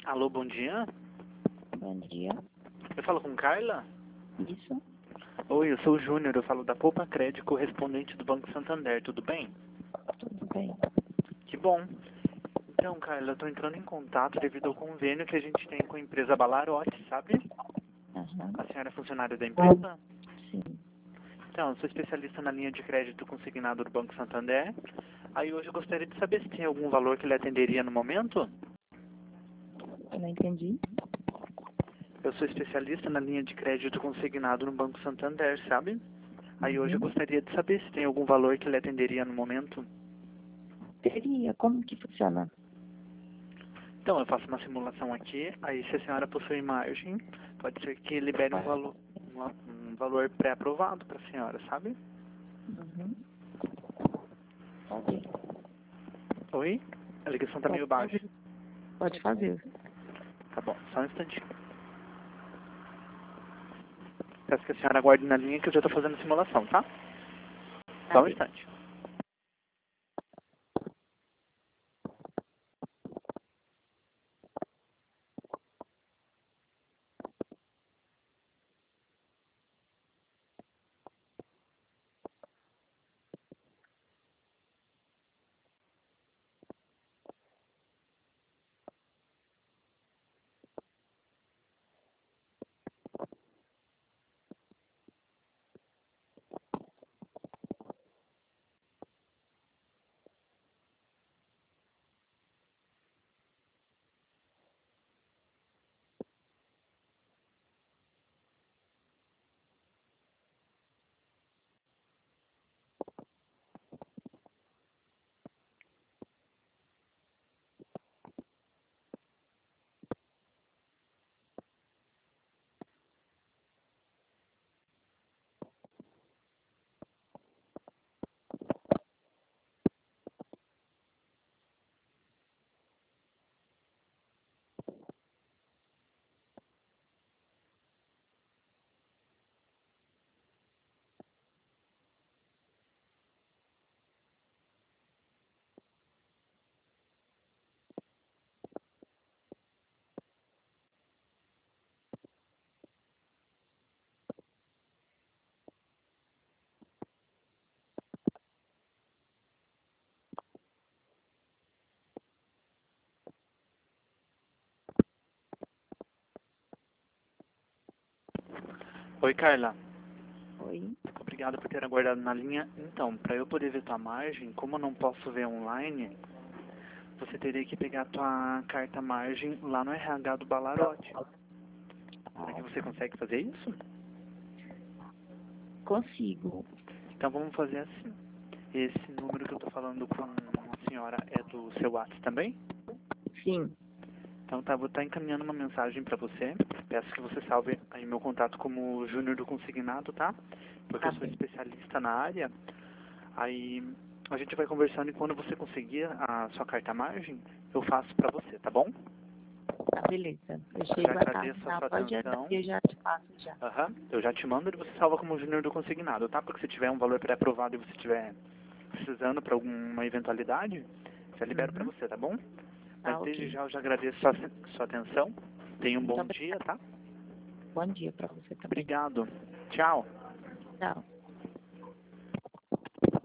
Alô, bom dia. Bom dia. Eu falo com Carla? Isso? Oi, eu sou o Júnior, eu falo da Poupa Crédito, correspondente do Banco Santander, tudo bem? Tudo bem. Que bom. Então, Carla, eu estou entrando em contato devido ao convênio que a gente tem com a empresa Balarote, sabe? Aham. A senhora é funcionária da empresa? Sim. Então, eu sou especialista na linha de crédito consignado do Banco Santander. Aí hoje eu gostaria de saber se tem algum valor que lhe atenderia no momento. Eu não entendi. Eu sou especialista na linha de crédito consignado no Banco Santander, sabe? Aí hoje eu gostaria de saber se tem algum valor que lhe atenderia no momento. Teria. Como que funciona? Então, eu faço uma simulação aqui, aí se a senhora possui margem, pode ser que libere um valor pré-aprovado para a senhora, sabe? Uhum. Pode. Oi? A ligação está meio Pode baixa. fazer. Pode fazer. Tá bom, só um instantinho. Peço que a senhora aguarde na linha que eu já estou fazendo a simulação, tá? Tá Só um bem. instante. Oi, Carla. Oi. Obrigado por ter aguardado na linha. Então, para eu poder ver tua margem, como eu não posso ver online, você teria que pegar tua carta margem lá no RH do Balarote. Será que você consegue fazer isso? Consigo. Então vamos fazer assim. Esse número que eu tô falando com a senhora é do seu WhatsApp também? Sim. Então tá, vou estar encaminhando uma mensagem para você. Peço que você salve aí meu contato como Júnior do Consignado, tá? Porque Tá eu sou bem. especialista na área. Aí a gente vai conversando e quando você conseguir a sua carta margem, eu faço para você, tá bom? Tá, beleza. Eu Eu já chego à tarde agradeço a na sua loja atenção. e eu já te passo já. Aham. Eu já te mando e você salva como Júnior do Consignado, tá? Porque se tiver um valor pré-aprovado e você estiver precisando para alguma eventualidade, já libero para Uhum. você, tá bom? Mas Tá, desde ok. já eu já agradeço sua atenção. Tenha um Muito bom dia, obrigada. tá? Bom dia pra você também. Obrigado. Tchau. Tchau.